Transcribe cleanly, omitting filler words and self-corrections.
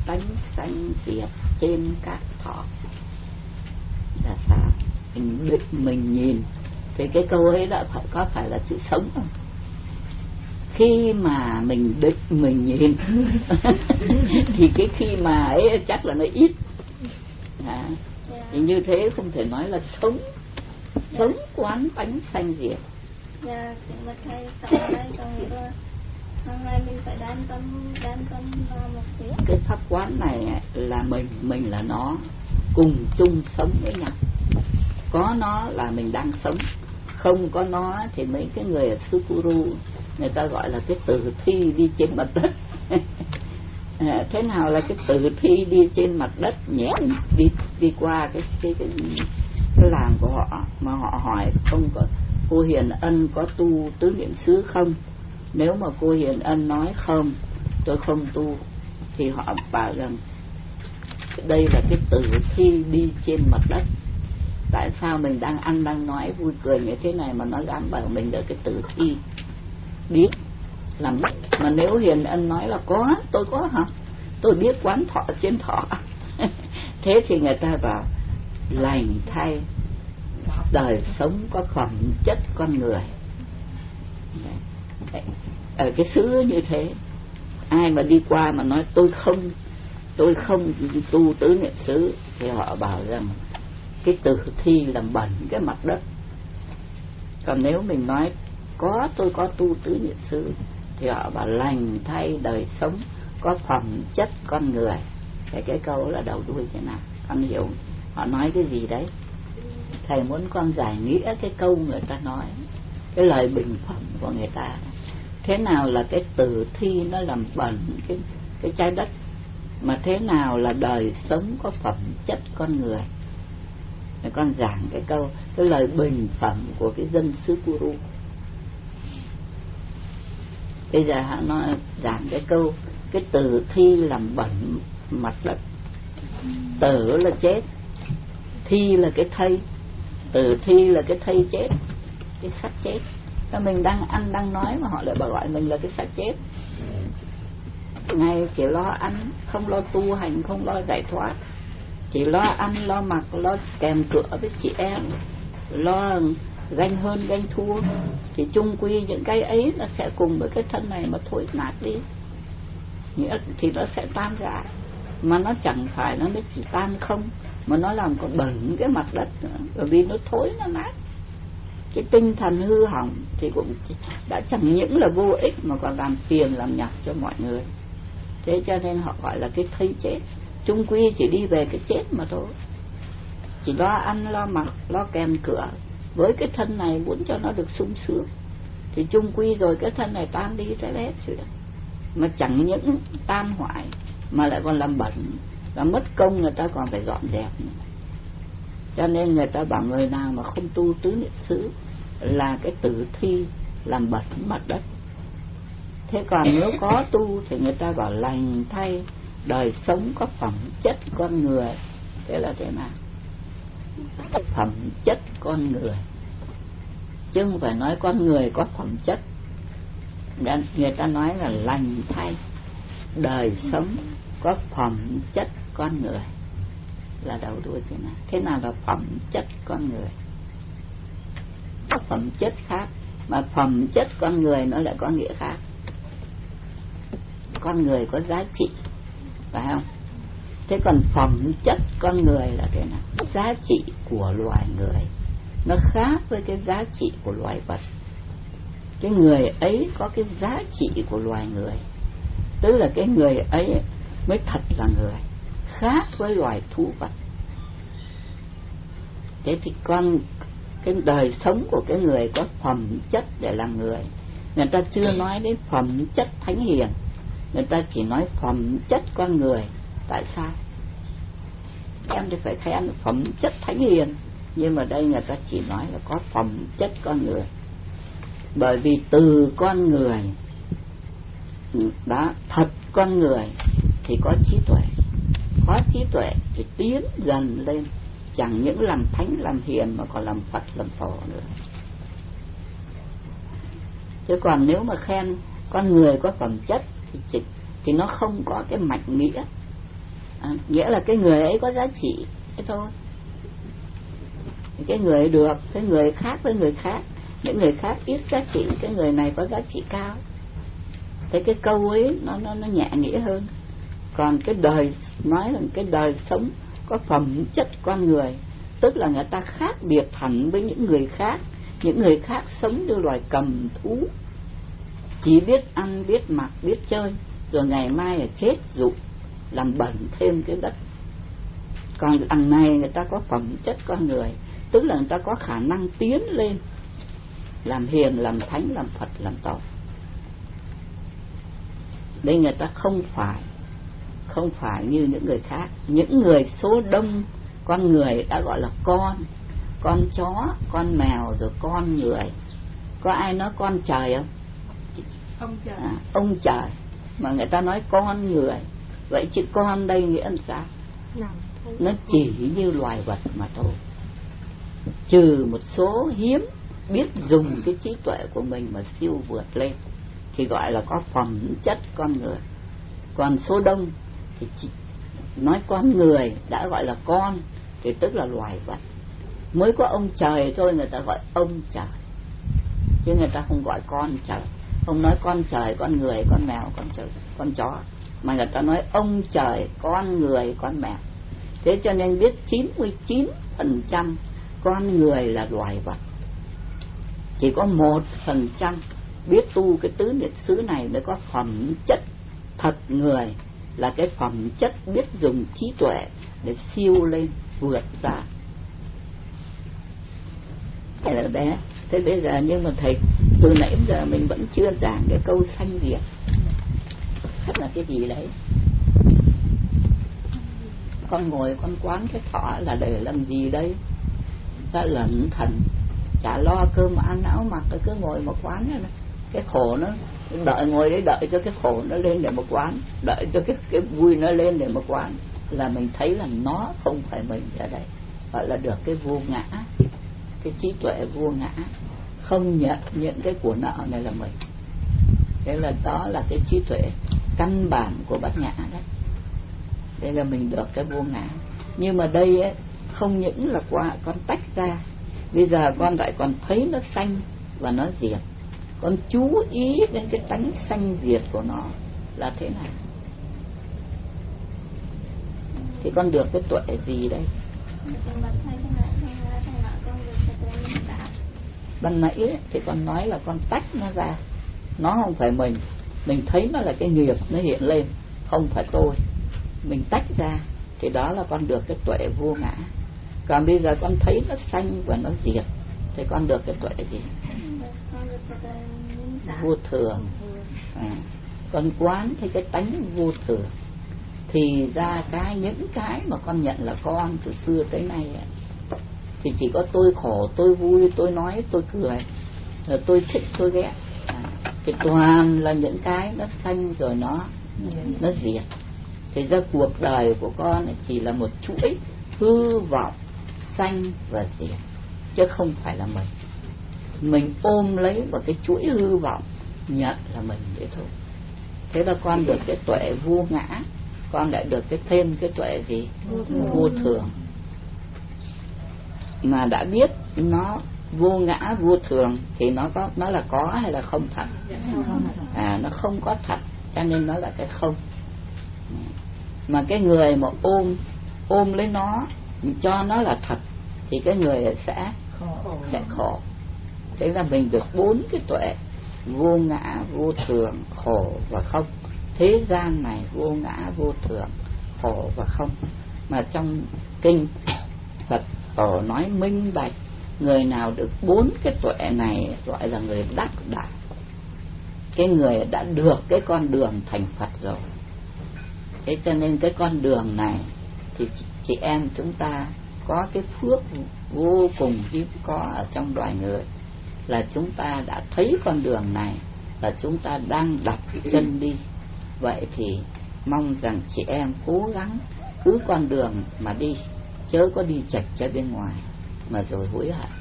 tánh sanh diệt trên các thọ. Là sao? Mình nhìn thì cái câu ấy đã có phải là sự sống không? Khi mà mình định mình nhìn thì cái khi mà ấy chắc là nó ít. Thì như thế không thể nói là sống. Sống quán tánh sanh diệt. Dạ, mà thầy sống đây có nghĩa là hàng ngày mình phải đan tâm vào một tí. Cái pháp quán này là mình là nó cùng chung sống với nhau. Có nó là mình đang sống, không có nó thì mấy cái người ở Sukuru người ta gọi là cái tử thi đi trên mặt đất. Thế nào là cái tử thi đi trên mặt đất nhé? Đi qua cái làng của họ mà họ hỏi không có cô Hiền Ân có tu tứ niệm xứ không? Nếu mà cô Hiền Ân nói không, tôi không tu, thì họ bảo rằng đây là cái tử thi đi trên mặt đất. Tại sao mình đang ăn đang nói vui cười như thế này mà nó dám bảo mình là cái tử thi biết làm mất? Mà nếu Hiền Ân nói là có, tôi có hả? Tôi biết quán thọ trên thọ. Thế thì người ta bảo lành thay đời sống có phẩm chất con người. Ở cái xứ như thế, ai mà đi qua mà nói tôi không tu tứ niệm xứ thì họ bảo rằng cái tử thi làm bẩn cái mặt đất. Còn nếu mình nói tôi có tu tứ niệm xứ thì họ bảo lành thay đời sống có phẩm chất con người. Cái câu là đầu đuôi thế nào con hiểu họ nói cái gì đấy? Thầy muốn con giải nghĩa cái câu người ta nói, cái lời bình phẩm của người ta. Thế nào là cái tử thi nó làm bẩn cái trái đất, mà thế nào là đời sống có phẩm chất con người? Để con giảng cái lời bình phẩm của cái dân xứ Kuru. Bây giờ họ nói giảng cái câu cái tử thi làm bẩn mặt đất. Tử là chết, thi là cái thây, tử thi là cái thây chết, cái xác chết. Mình đang ăn đang nói mà họ lại bảo gọi mình là cái xác chết. Ngày chỉ lo ăn, không lo tu hành, không lo giải thoát, chỉ lo ăn lo mặc, lo kèm cựa với chị em, lo ganh hơn ganh thua, thì chung quy những cái ấy nó sẽ cùng với cái thân này mà thối nát đi, nghĩa thì nó sẽ tan rã. Mà nó chẳng phải nó chỉ tan không, mà nó làm còn bẩn cái mặt đất nữa, bởi vì nó thối nó nát. Cái tinh thần hư hỏng thì cũng đã chẳng những là vô ích mà còn làm phiền làm nhọc cho mọi người. Thế cho nên họ gọi là cái thây chết. Chung quy chỉ đi về cái chết mà thôi, chỉ lo ăn lo mặc lo kèm cửa với cái thân này, muốn cho nó được sung sướng. Thì chung quy rồi cái thân này tan đi sẽ hết chuyện, mà chẳng những tan hoại mà lại còn làm bẩn, và mất công người ta còn phải dọn dẹp nữa. Cho nên người ta bảo người nào mà không tu tứ niệm xứ là cái tử thi làm bẩn mặt đất. Thế còn nếu có tu thì người ta bảo lành thay đời sống có phẩm chất con người. Thế là thế nào? Phẩm chất con người, chứ không phải nói con người có phẩm chất. Người ta nói là lành thay đời sống có phẩm chất con người là đầu đuôi thế nào. Thế nào là phẩm chất con người? Có phẩm chất khác, mà phẩm chất con người nó lại có nghĩa khác. Con người có giá trị, phải không? Thế còn phẩm chất con người là thế nào? Giá trị của loài người nó khác với cái giá trị của loài vật. Cái người ấy có cái giá trị của loài người, tức là cái người ấy mới thật là người, khác với loài thú vật. Thế thì cái đời sống của cái người có phẩm chất để làm người. Người ta chưa nói đến phẩm chất thánh hiền, người ta chỉ nói phẩm chất con người. Tại sao? Em thì phải khen phẩm chất thánh hiền, nhưng mà đây người ta chỉ nói là có phẩm chất con người. Bởi vì từ con người đó, thật con người thì có trí tuệ, có trí tuệ thì tiến dần lên, chẳng những làm thánh làm hiền mà còn làm Phật làm Tổ nữa. Chứ còn nếu mà khen con người có phẩm chất thì nó không có cái mạch nghĩa, Nghĩa là cái người ấy có giá trị, thế thôi. Cái người được, cái người khác với người khác, những người khác ít giá trị, cái người này có giá trị cao. Thế cái câu ấy nó nhẹ nghĩa hơn. Còn cái đời, nói là cái đời sống có phẩm chất con người, tức là người ta khác biệt hẳn với những người khác. Những người khác sống như loài cầm thú, chỉ biết ăn, biết mặc, biết chơi, rồi ngày mai là chết rụng, làm bẩn thêm cái đất. Còn đằng này người ta có phẩm chất con người, tức là người ta có khả năng tiến lên, làm hiền, làm thánh, làm Phật, làm tổ. Đây người ta không phải như những người khác. Những người số đông con người đã gọi là con chó, con mèo, rồi con người. Có ai nói con trời không? Ông trời. Ông trời. Mà người ta nói con người. Vậy chứ con đây nghĩa làm sao? Nó chỉ như loài vật mà thôi. Trừ một số hiếm biết dùng cái trí tuệ của mình mà siêu vượt lên thì gọi là có phẩm chất con người. Còn số đông thì chỉ nói con người đã gọi là con thì tức là loài vật. Mới có ông trời thôi người ta gọi ông trời, chứ người ta không gọi con trời. Không nói con trời, con người, con mèo, con trời, con chó, mà người ta nói ông trời, con người, con mèo. Thế cho nên biết 99% con người là loài vật, chỉ có 1% biết tu cái tứ niệm xứ này mới có phẩm chất thật người, là cái phẩm chất biết dùng trí tuệ để siêu lên, vượt ra. Thế là bé. Thế bây giờ nhưng mà thầy từ nãy đến giờ mình vẫn chưa giảng cái câu sanh diệt. Thật là cái gì đấy? Con ngồi con quán cái thọ là để làm gì đây? Ta lẩn thần, chả lo cơm ăn áo mặc, cứ ngồi một quán. Cái khổ nó đợi, ngồi đấy đợi cho cái khổ nó lên để một quán, đợi cho cái vui nó lên để một quán, là mình thấy là nó không phải mình ở đây. Gọi là được cái vô ngã, cái trí tuệ vô ngã, không nhận những cái của nợ này là mình. Thế là đó là cái trí tuệ căn bản của Bát Nhã đấy. Đây là mình được cái vô ngã. Nhưng mà đây ấy, không những là qua con tách ra, bây giờ con lại còn thấy nó sanh và nó diệt. Con chú ý đến cái tánh sanh diệt của nó là thế nào. Thì con được cái tuệ gì đây? Ban nãy ấy, thì con nói là con tách nó ra. Nó không phải mình thấy nó là cái nghiệp nó hiện lên, không phải tôi. Mình tách ra thì đó là con được cái tuệ vô ngã. Còn bây giờ con thấy nó sanh và nó diệt thì con được cái tuệ gì? Vô thường. Con quán thấy cái tánh vô thường thì ra những cái mà con nhận là con từ xưa tới nay ấy, thì chỉ có tôi khổ, tôi vui, tôi nói, tôi cười, tôi thích, tôi ghét, thì toàn là những cái nó sanh rồi nó diệt. Thì ra cuộc đời của con chỉ là một chuỗi hư vọng sanh và diệt, chứ không phải là mình ôm lấy vào cái chuỗi hư vọng nhận là mình vậy thôi. Thế là con được cái tuệ vô ngã, con lại được thêm cái tuệ gì? Vô thường. Mà đã biết nó vô ngã vô thường thì nó là có hay là không thật? Nó không có thật, cho nên nó là cái không. Mà cái người mà ôm lấy nó, cho nó là thật thì cái người sẽ khổ. Thế là mình được 4 cái tuệ: vô ngã, vô thường, khổ và không. Thế gian này vô ngã, vô thường, khổ và không. Mà trong kinh Phật tổ nói minh bạch, người nào được 4 cái tuệ này gọi là người đắc đạo. Cái người đã được cái con đường thành Phật rồi. Thế cho nên cái con đường này thì chị em chúng ta có cái phước vô cùng hiếm có ở trong loài người, là chúng ta đã thấy con đường này, là chúng ta đang đặt chân đi. Vậy thì mong rằng chị em cố gắng cứ con đường mà đi, chớ có đi chệch ra bên ngoài mà rồi hối hận.